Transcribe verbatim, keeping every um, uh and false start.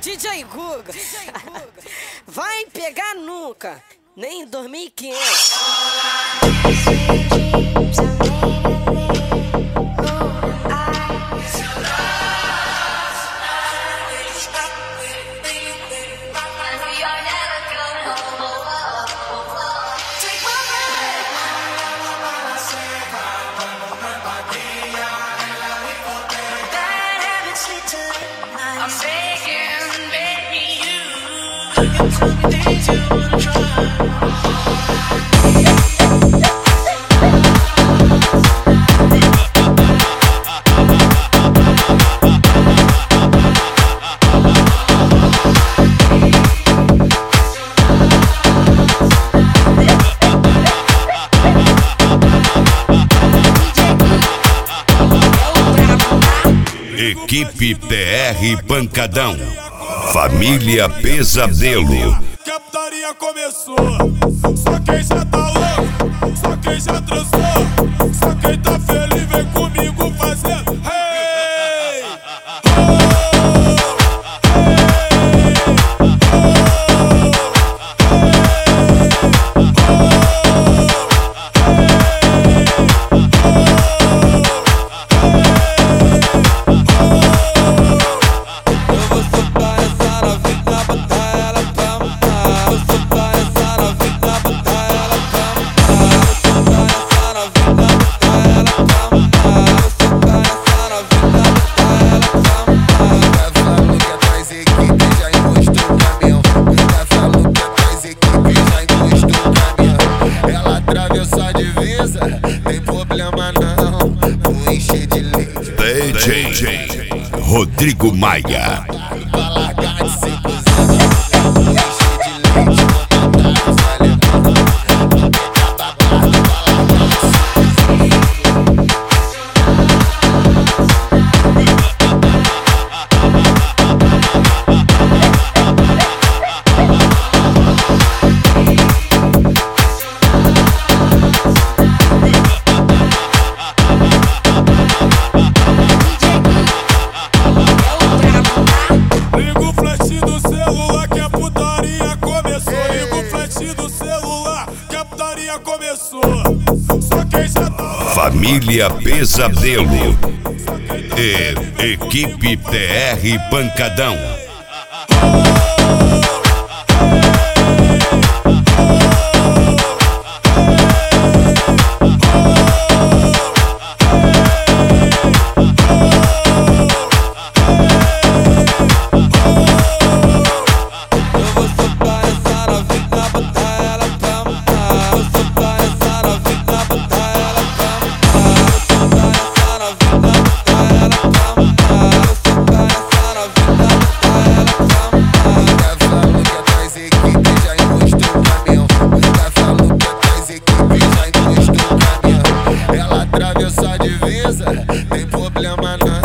D J Guga, vai pegar nunca, nem em dois mil e quinhentos. I'm begging, begging you. You tell me things you wanna try. Equipe T R Pancadão, família Pesadelo. Que a putaria começou, só quem já tá louco, só quem já transou, só quem tá feliz vem comigo fazer. Hey! Tem problema não, vou encher de leite. D J Rodrigo Maia. Pra largar de ser cozinha, vou encher de leite. Vou matar os alemães, vou pegar babado. Pra largar de começou, só quem já tá. Família Pesadelo e Equipe T R Pancadão. Atravessar a divisa, tem problema não.